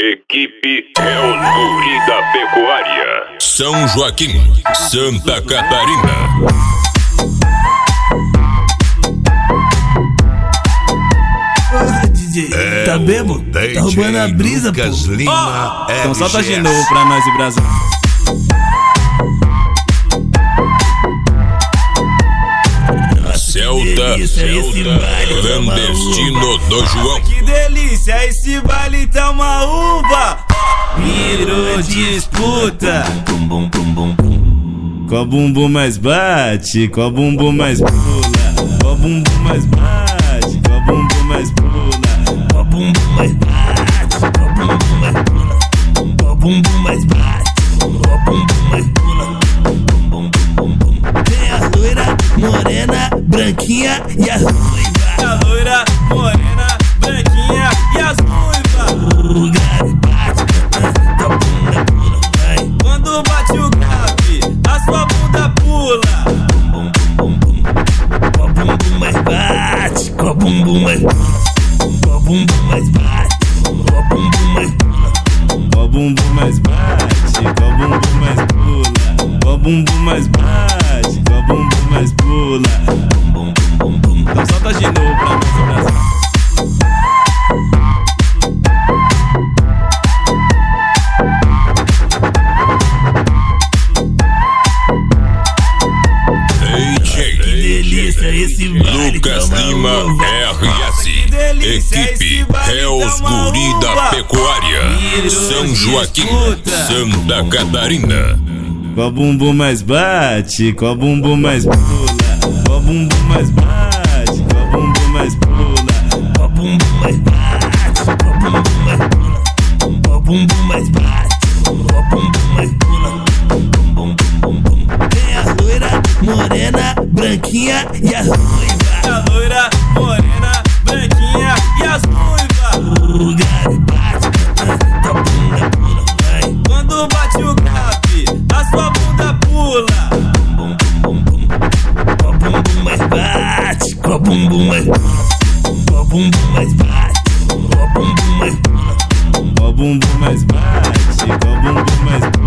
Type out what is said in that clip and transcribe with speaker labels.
Speaker 1: Equipe Reus Guri da Pecuária, São Joaquim, Santa Catarina.
Speaker 2: DJ, tá bebo? Tá roubando a brisa, pô.
Speaker 3: Lima, então solta de novo pra nós e Brasil.
Speaker 1: Celta, clandestino do João.
Speaker 3: Que delícia, esse baile tá uma uva. Virou disputa. Qual bumbum mais bate, qual bumbum mais pula, qual bumbum mais bate, qual bumbum mais pula,
Speaker 2: qual bumbum mais bate, qual bumbum mais pula, qual bumbum mais bate, qual bumbum mais pula. Tem a loira, morena, branquinha e as ruivas.
Speaker 3: A loira, morena, branquinha e as ruivas.
Speaker 2: O grave bate, tua bunda pula, vai.
Speaker 3: Quando bate o grave, a sua bunda pula.
Speaker 2: Qual bumbum mais bate, qual bumbum mais pula, qual bumbum mais bate, qual bumbum mais pula.
Speaker 3: Qual bumbum mais bate, qual bumbum mais pula, qual bumbum mais bate, qual bumbum mais pula. Então solta de novo pra nós e Brasil.
Speaker 2: Esse
Speaker 1: Lucas Lima, RS, Equipe Reus Guri da Pecuária, São Joaquim, Santa Catarina.
Speaker 3: Qual bumbum mais bate, qual bumbum mais pula, qual bumbum mais bate, qual bumbum mais pula,
Speaker 2: qual bumbum mais bate, qual bumbum mais pula, qual bumbum mais bate, qual bumbum mais pula. Tem a loira, morena, branquinha e as ruivas.
Speaker 3: A loira, morena, branquinha e as ruivas.
Speaker 2: O grave bate, tua bunda pula, vai.
Speaker 3: Quando bate o grave, a sua bunda pula.
Speaker 2: Qual bumbum mais bate, qual bumbum mais pula, qual bumbum mais bate, qual bumbum mais pula.
Speaker 3: Qual bumbum mais bate, qual bumbum mais pula.